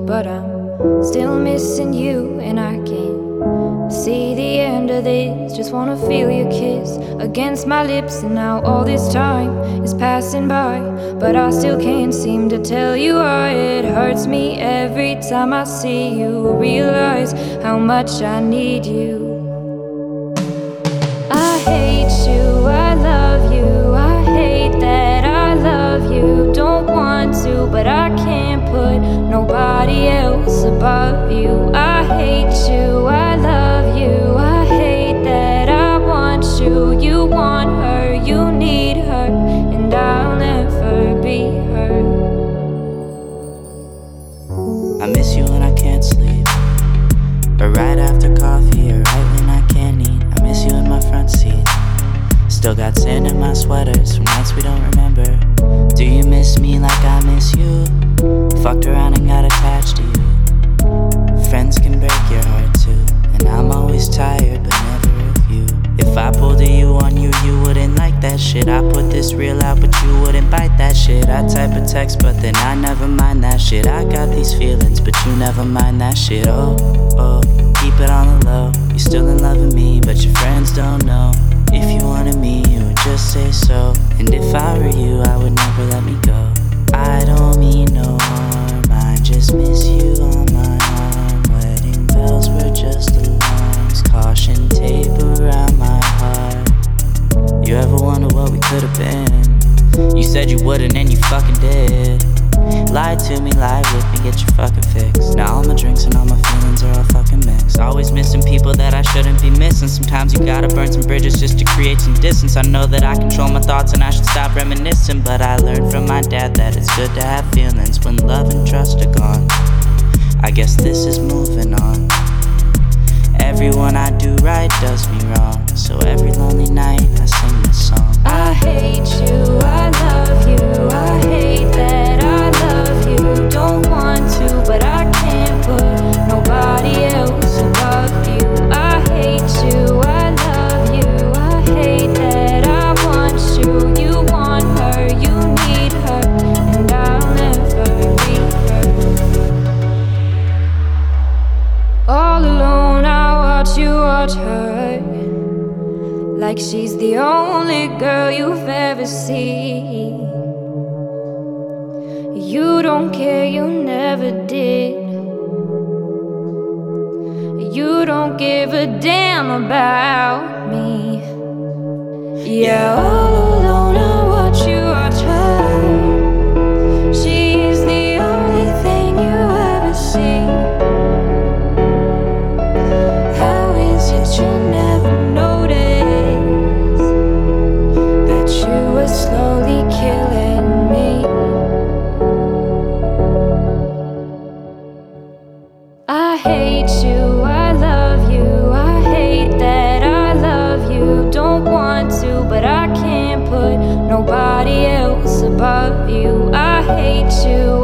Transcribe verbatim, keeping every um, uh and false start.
but I'm still missing you, and I can't see the end of this. Just wanna feel your kiss against my lips, and now all this time is passing by, but I still can't seem to tell you why. It hurts me every time I see you, realize how much I need you. I hate you, I love you, I hate that I love you. Don't want to, but I can't put nobody else above you. I hate you, I love you, I hate that I want you. You want her, you need her, and I'll never be her. I miss you when I can't sleep, or right after coffee, or right when I can't eat. I miss you in my front seat. Still got sand in my sweaters from nights we don't remember. Do you miss me like I miss you? Fucked around and got attached to you. Friends can break your heart too, and I'm always tired but never of you. If I pulled a you on you, you wouldn't like that shit. I put this real out but you wouldn't bite that shit. I type a text but then I never mind that shit. I got these feelings but you never mind that shit. Oh, oh, keep it on the low. You still in love with me but your friends don't know. If you wanted me, you would just say so. And if I were you, I would never let me go. I don't mean no harm, I just miss you on my arm. Wedding bells were just alarms, caution tape around my heart. You ever wonder what we could've been? You said you wouldn't and you fucking did. Lie to me, lie with me, get your fucking fix. Now all my drinks and all my feelings are all fucking mixed. Always missing people that I shouldn't be missing. Sometimes you gotta burn some bridges just to create some distance. I know that I control my thoughts and I should stop reminiscing, but I learned from my dad that it's good to have feelings when love and trust are gone. I guess this is moving on. Everyone I do right does me wrong, so every lonely night I sing this song. I hate you, I love you, I hate that I love you. Don't want to, but I can't put nobody else above you. I hate you, I love you, I hate that I want you. You want her, you need her, and I'll never be her. All alone I watch you watch her, like she's the only girl you've ever seen. You don't care, you never did. You don't give a damn about me. Yeah, all alone I watch you watch her. She's the only thing you ever see. How is it you never noticed that you were slowly killing me? I hate you, I love you, I hate that I love you. Don't want to, but I can't put nobody else above you. I hate you,